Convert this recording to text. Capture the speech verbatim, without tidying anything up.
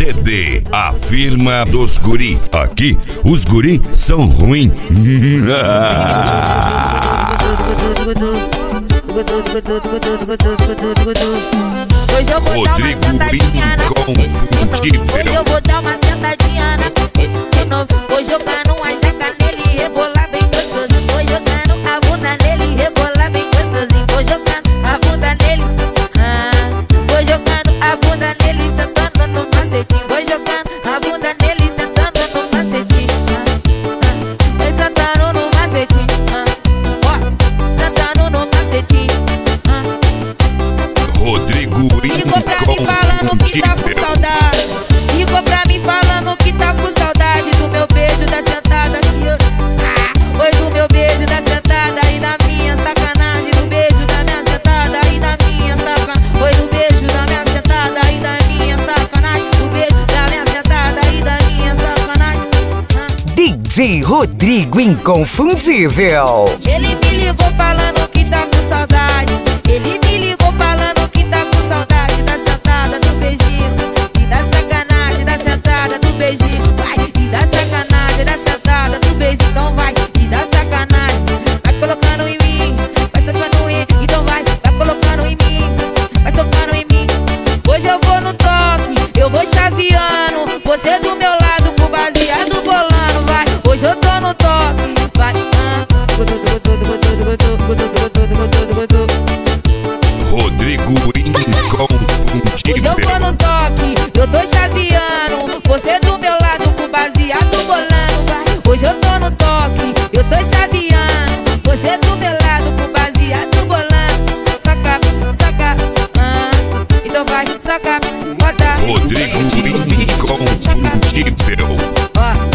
C D, a firma dos guri. Aqui, os guri são ruins. Hoje eu vou dar uma sentadinha na Hoje eu vou dar uma sentadinha na Vou jogar numa jaca nele e rebolar bem gostosinho. Vou jogando a bunda nele e rebolar bem gostosinho. Vou jogando a bunda nele, ah. Vou jogando a bunda nele sentando no macetinho. Vou jogando a bunda nele sentando no macetinho, ah. Vai sentando no macetinho, ah. Ó, sentando no macetinho, ah. Rodrigo Ligou pra mim falando que tá com saudade. Ligou pra mim falando que tá com saudade do meu beijo da sentada que eu... Ah, foi do meu beijo da sentada e da minha sacanagem. Do beijo da minha sentada e da minha sacanagem. Foi do beijo da minha sentada e da minha sacanagem. Do beijo da minha sentada e da minha sacanagem, ah. D J Rodrigo Inconfundível. Ele me ligou falando que tá com saudade. Ele me ligou falando que tá com saudade da sentada, do beijinho e da sacanagem, da sentada, do beijinho. Vai, e da sacanagem, da sentada, do beijinho. Então vai, e da sacanagem. Vai colocando em mim, vai socando em mim. Então vai, vai colocando em mim, vai socando em mim. Hoje eu vou no toque, eu vou chaveando. Você do meu lado com baseado bolando. Vai, hoje eu tô no toque. Vai, ah. Rodrigo Inconfundível. Hoje eu vou no toque, eu tô chaveando. Você do meu lado com baseado bolando. Vai, hoje eu tô no toque, eu tô chaveando. Você do meu lado com baseado bolando. Saca, saca, ah. Então vai, saca, bota. Rodrigo Inconfundível. Ó.